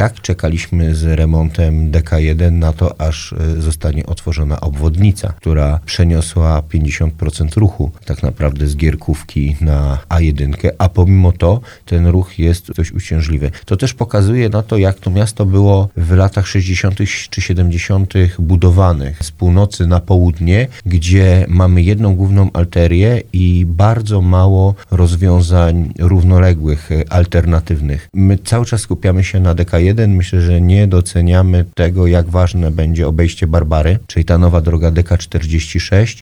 tak czekaliśmy z remontem DK1 na to, aż zostanie otworzona obwodnica, która przeniosła 50% ruchu tak naprawdę z Gierkówki na A1, a pomimo to ten ruch jest dość uciążliwy. To też pokazuje na to, jak to miasto było w latach 60. czy 70. budowanych z północy na południe, gdzie mamy jedną główną arterię i bardzo mało rozwiązań równoległych, alternatywnych. My cały czas skupiamy się na DK1. Myślę, że nie doceniamy tego, jak ważne będzie obejście Barbary, czyli ta nowa droga DK46,